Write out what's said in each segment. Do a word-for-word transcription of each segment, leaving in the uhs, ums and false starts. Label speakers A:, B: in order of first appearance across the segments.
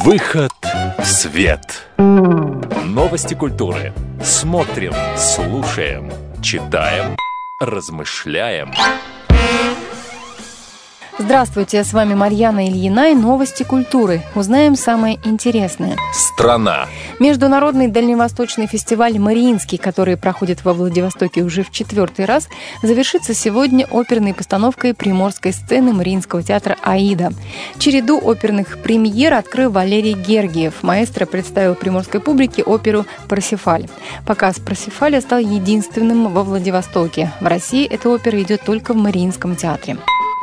A: Выход в свет. Новости культуры. Смотрим, слушаем, читаем, размышляем.
B: Здравствуйте, с вами Марьяна Ильина и новости культуры. Узнаем самое интересное.
A: Страна.
B: Международный дальневосточный фестиваль «Мариинский», который проходит во Владивостоке уже в четвертый раз, завершится сегодня оперной постановкой приморской сцены Мариинского театра «Аида». Череду оперных премьер открыл Валерий Гергиев. Маэстро представил приморской публике оперу «Парсифаль». Показ «Парсифаля» стал единственным во Владивостоке. В России эта опера идет только в Мариинском театре.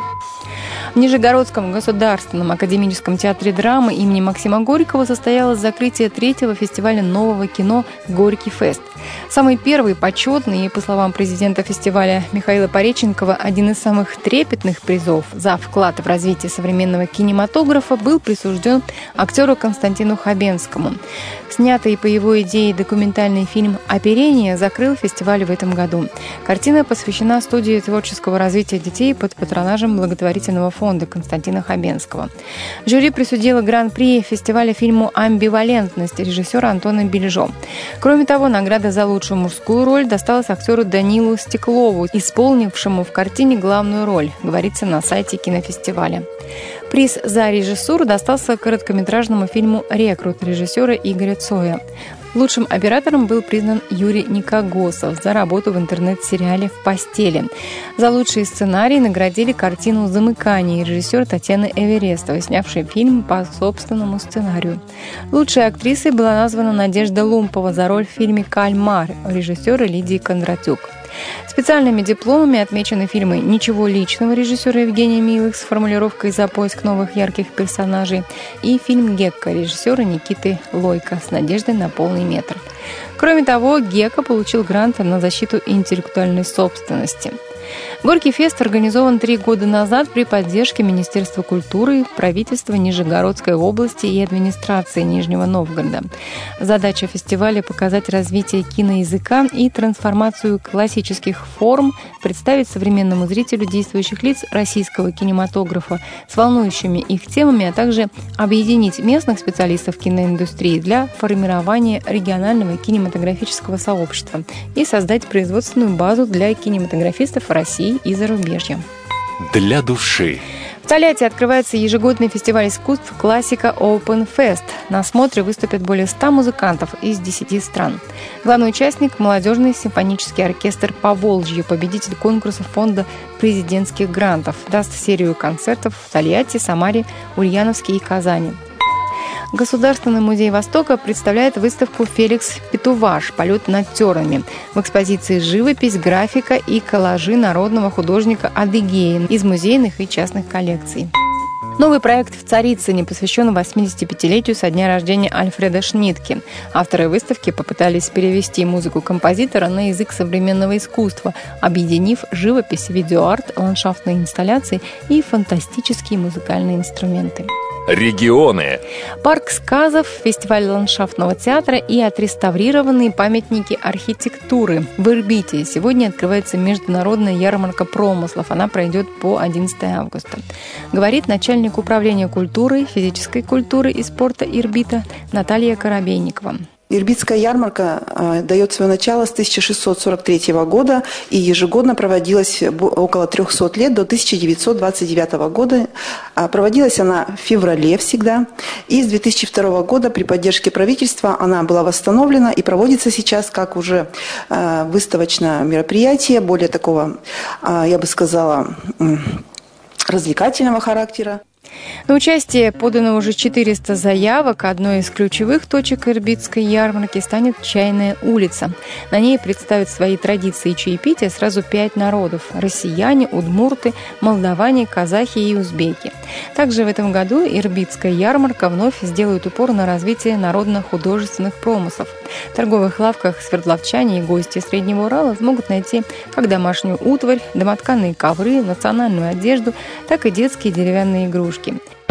B: В Нижегородском государственном академическом театре драмы имени Максима Горького состоялось закрытие третьего фестиваля нового кино «Горький фест». Самый первый, почетный и, по словам президента фестиваля Михаила Пореченкова, один из самых трепетных призов за вклад в развитие современного кинематографа был присужден актеру Константину Хабенскому. Снятый по его идее документальный фильм «Оперение» закрыл фестиваль в этом году. Картина посвящена студии творческого развития детей под патронажем благотворительного фонда Константина Хабенского. Жюри присудило гран-при фестиваля фильму «Амбивалентность» режиссера Антона Бельжо. Кроме того, награда за лучшую мужскую роль досталась актеру Данилу Стеклову, исполнившему в картине главную роль, говорится на сайте кинофестиваля. Приз за режиссуру достался короткометражному фильму «Рекрут» режиссера Игоря Цоя. Лучшим оператором был признан Юрий Никогосов за работу в интернет-сериале «В постели». За лучший сценарий наградили картину «Замыкание» режиссера Татьяны Эверестовой, снявшей фильм по собственному сценарию. Лучшей актрисой была названа Надежда Лумпова за роль в фильме «Кальмар» режиссера Лидии Кондратюк. Специальными дипломами отмечены фильмы «Ничего личного» режиссера Евгения Милых с формулировкой «За поиск новых ярких персонажей» и фильм «Гекка» режиссера Никиты Лойко с надеждой на полный метр. Кроме того, Гекка получил грант на защиту интеллектуальной собственности. Горький фест организован три года назад при поддержке Министерства культуры, правительства Нижегородской области и администрации Нижнего Новгорода. Задача фестиваля – показать развитие киноязыка и трансформацию классических форм, представить современному зрителю действующих лиц российского кинематографа с волнующими их темами, а также объединить местных специалистов киноиндустрии для формирования регионального кинематографического сообщества и создать производственную базу для кинематографистов России и зарубежья.
A: Для души.
B: В Тольятти открывается ежегодный фестиваль искусств «Классика Open Fest». На смотре выступят более ста музыкантов из десяти стран. Главный участник – молодежный симфонический оркестр «Поволжье», победитель конкурса фонда президентских грантов. Даст серию концертов в Тольятти, Самаре, Ульяновске и Казани. Государственный музей Востока представляет выставку «Феликс Петуваш. Полет над тернами». В экспозиции живопись, графика и коллажи народного художника Адыгеи из музейных и частных коллекций. Новый проект в Царицыне посвящен восьмидесятипятилетию со дня рождения Альфреда Шнитке. Авторы выставки попытались перевести музыку композитора на язык современного искусства, объединив живопись, видеоарт, ландшафтные инсталляции и фантастические музыкальные инструменты.
A: Регионы.
B: Парк сказов, фестиваль ландшафтного театра и отреставрированные памятники архитектуры. В Ирбите сегодня открывается международная ярмарка промыслов. Она пройдет по одиннадцатого августа. Говорит начальник управления культуры, физической культуры и спорта Ирбита Наталья Коробейникова.
C: Ирбитская ярмарка э, дает свое начало с тысяча шестьсот сорок третьего года и ежегодно проводилась около трехсот лет до тысяча девятьсот двадцать девятого года. А проводилась она в феврале всегда. И с две тысячи второго года при поддержке правительства она была восстановлена и проводится сейчас как уже э, выставочное мероприятие, более такого, э, я бы сказала, э, развлекательного характера.
B: На участие подано уже четыреста заявок. Одной из ключевых точек Ирбитской ярмарки станет Чайная улица. На ней представят свои традиции чаепития сразу пять народов – россияне, удмурты, молдаване, казахи и узбеки. Также в этом году Ирбитская ярмарка вновь сделает упор на развитие народно-художественных промыслов. В торговых лавках свердловчане и гости Среднего Урала смогут найти как домашнюю утварь, домотканные ковры, национальную одежду, так и детские деревянные игрушки.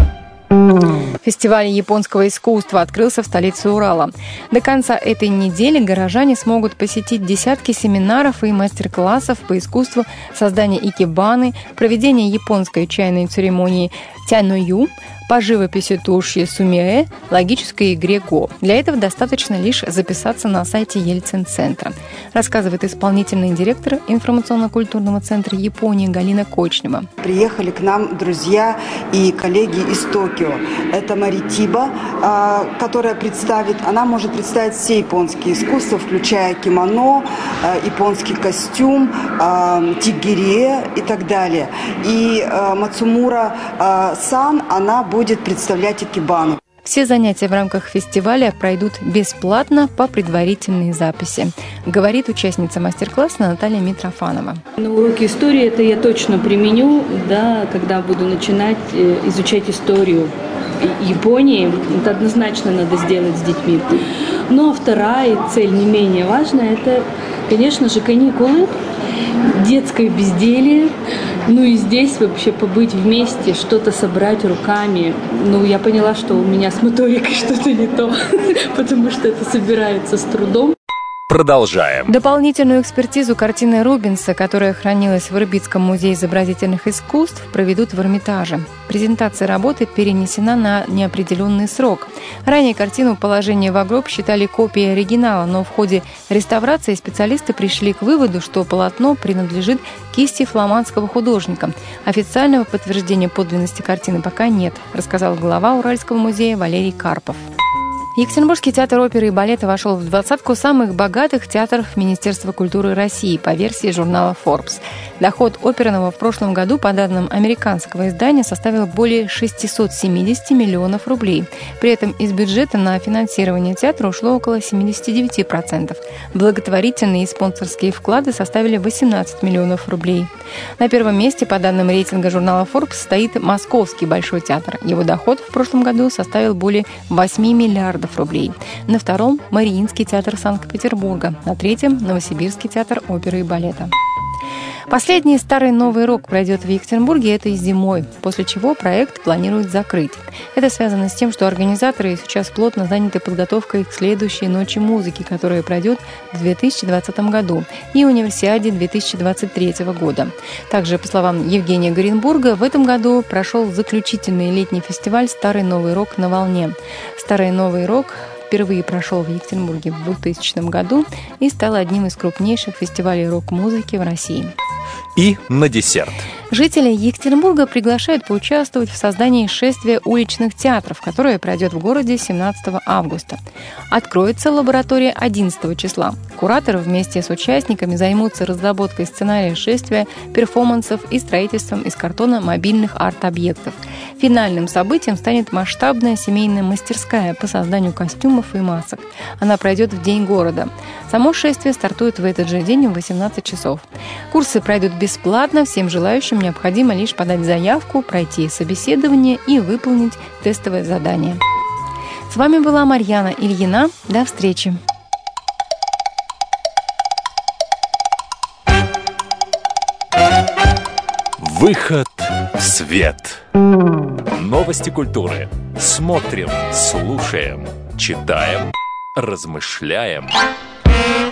B: Фестиваль японского искусства открылся в столице Урала. До конца этой недели горожане смогут посетить десятки семинаров и мастер-классов по искусству создания икебаны, проведения японской чайной церемонии тяною, по живописи тушью сумиэ, логической игре го. Для этого достаточно лишь записаться на сайте Ельцин-центра, рассказывает исполнительный директор информационно-культурного центра Японии Галина Кочнева.
D: Приехали к нам друзья и коллеги из Токио. Это Маритиба, которая представит, она может представить все японские искусства, включая кимоно, японский костюм, тигире и так далее. И Мацумура-сан, она будет представлять икебану.
B: Все занятия в рамках фестиваля пройдут бесплатно по предварительной записи, говорит участница мастер-класса Наталья Митрофанова.
E: На уроке истории это я точно применю, да, когда буду начинать изучать историю Японии. Это однозначно надо сделать с детьми. Ну а вторая цель, не менее важная, это, конечно же, каникулы, детское безделье. Ну и здесь вообще побыть вместе, что-то собрать руками. Ну, я поняла, что у меня с моторикой что-то не то, потому что это собирается с трудом.
A: Продолжаем.
B: Дополнительную экспертизу картины Рубенса, которая хранилась в Ирбитском музее изобразительных искусств, проведут в Эрмитаже. Презентация работы перенесена на неопределенный срок. Ранее картину «Положение в гроб» считали копией оригинала, но в ходе реставрации специалисты пришли к выводу, что полотно принадлежит кисти фламандского художника. Официального подтверждения подлинности картины пока нет, рассказал глава Уральского музея Валерий Карпов. Екатеринбургский театр оперы и балета вошел в двадцатку самых богатых театров Министерства культуры России по версии журнала Forbes. Доход оперного в прошлом году, по данным американского издания, составил более шестьсот семьдесят миллионов рублей. При этом из бюджета на финансирование театра ушло около семьдесят девять процентов. Благотворительные и спонсорские вклады составили восемнадцать миллионов рублей. На первом месте, по данным рейтинга журнала Forbes, стоит Московский Большой театр. Его доход в прошлом году составил более восемь миллиардов рублей. На втором – Мариинский театр Санкт-Петербурга. На третьем – Новосибирский театр оперы и балета. Последний старый новый рок пройдет в Екатеринбурге этой зимой, после чего проект планируют закрыть. Это связано с тем, что организаторы сейчас плотно заняты подготовкой к следующей ночи музыки, которая пройдет в две тысячи двадцатом году, и универсиаде две тысячи двадцать третьего года. Также, по словам Евгения Горенбурга, в этом году прошел заключительный летний фестиваль «Старый новый рок на волне». «Старый новый рок» впервые прошел в Екатеринбурге в двухтысячном году и стал одним из крупнейших фестивалей рок-музыки в России.
A: И на десерт.
B: Жители Екатеринбурга приглашают поучаствовать в создании шествия уличных театров, которое пройдет в городе семнадцатого августа. Откроется лаборатория одиннадцатого числа. Кураторы вместе с участниками займутся разработкой сценария шествия, перформансов и строительством из картона мобильных арт-объектов. Финальным событием станет масштабная семейная мастерская по созданию костюмов и масок. Она пройдет в День города. Само шествие стартует в этот же день в восемнадцать часов. Курсы пройдут бесплатно, всем желающим необходимо лишь подать заявку, пройти собеседование и выполнить тестовое задание. С вами была Марьяна Ильина. До встречи!
A: Выход в свет. Новости культуры. Смотрим, слушаем, читаем, размышляем.